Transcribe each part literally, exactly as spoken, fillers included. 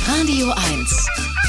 Radio eins.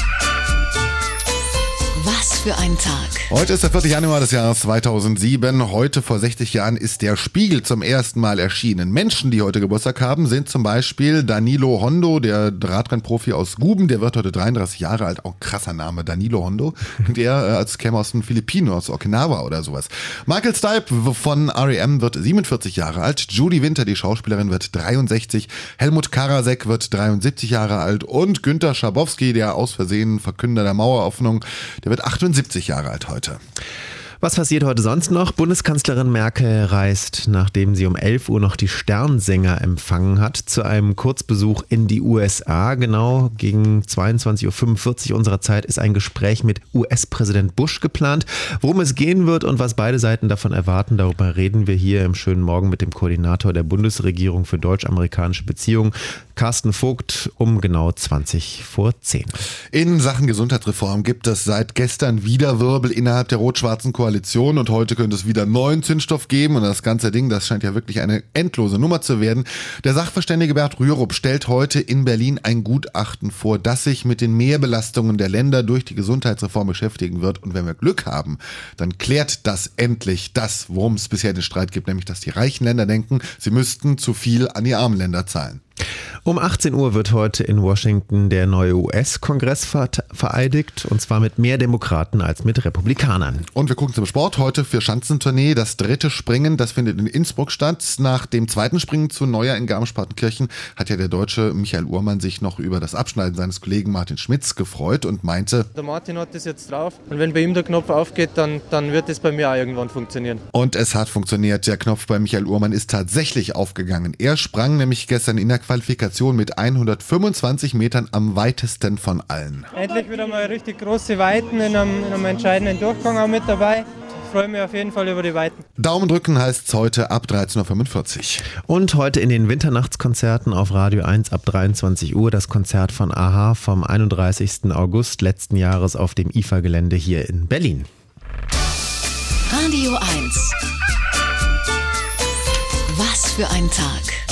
Was für ein Tag. Heute ist der vierte Januar des Jahres zweitausendsieben. Heute vor sechzig Jahren ist der Spiegel zum ersten Mal erschienen. Menschen, die heute Geburtstag haben, sind zum Beispiel Danilo Hondo, der Radrennprofi aus Guben. Der wird heute dreiunddreißig Jahre alt. Auch krasser Name, Danilo Hondo. Der, äh, als käme aus den Philippinen, aus Okinawa oder sowas. Michael Stipe von R E M wird siebenundvierzig Jahre alt. Judy Winter, die Schauspielerin, wird dreiundsechzig. Helmut Karasek wird dreiundsiebzig Jahre alt. Und Günter Schabowski, der aus Versehen Verkünder der Maueröffnung, der wird achtundsiebzig Jahre alt heute. Was passiert heute sonst noch? Bundeskanzlerin Merkel reist, nachdem sie um elf Uhr noch die Sternsänger empfangen hat, zu einem Kurzbesuch in die U S A. Genau gegen zweiundzwanzig Uhr fünfundvierzig unserer Zeit ist ein Gespräch mit U S-Präsident Bush geplant. Worum es gehen wird und was beide Seiten davon erwarten, darüber reden wir hier im schönen Morgen mit dem Koordinator der Bundesregierung für deutsch-amerikanische Beziehungen, Carsten Vogt, um genau zwanzig vor zehn. In Sachen Gesundheitsreform gibt es seit gestern wieder Wirbel innerhalb der rot-schwarzen Koalition und heute könnte es wieder neuen Zündstoff geben und das ganze Ding, das scheint ja wirklich eine endlose Nummer zu werden. Der Sachverständige Bert Rürup stellt heute in Berlin ein Gutachten vor, das sich mit den Mehrbelastungen der Länder durch die Gesundheitsreform beschäftigen wird und wenn wir Glück haben, dann klärt das endlich das, worum es bisher den Streit gibt, nämlich dass die reichen Länder denken, sie müssten zu viel an die armen Länder zahlen. Um achtzehn Uhr wird heute in Washington der neue U S-Kongress vereidigt und zwar mit mehr Demokraten als mit Republikanern. Und wir gucken zum Sport. Heute für Schanzentournee das dritte Springen, das findet in Innsbruck statt. Nach dem zweiten Springen zu Neujahr in Garmisch-Partenkirchen hat ja der Deutsche Michael Uhrmann sich noch über das Abschneiden seines Kollegen Martin Schmitz gefreut und meinte: Der Martin hat das jetzt drauf und wenn bei ihm der Knopf aufgeht, dann, dann wird das bei mir auch irgendwann funktionieren. Und es hat funktioniert. Der Knopf bei Michael Uhrmann ist tatsächlich aufgegangen. Er sprang nämlich gestern in der Qualifikation mit hundertfünfundzwanzig Metern am weitesten von allen. Endlich wieder mal richtig große Weiten in einem, in einem entscheidenden Durchgang auch mit dabei. Ich freue mich auf jeden Fall über die Weiten. Daumen drücken heißt es heute ab dreizehn Uhr fünfundvierzig. Und heute in den Winternachtskonzerten auf Radio eins ab dreiundzwanzig Uhr das Konzert von a-ha vom einunddreißigsten August letzten Jahres auf dem I F A-Gelände hier in Berlin. Radio eins. Was für ein Tag.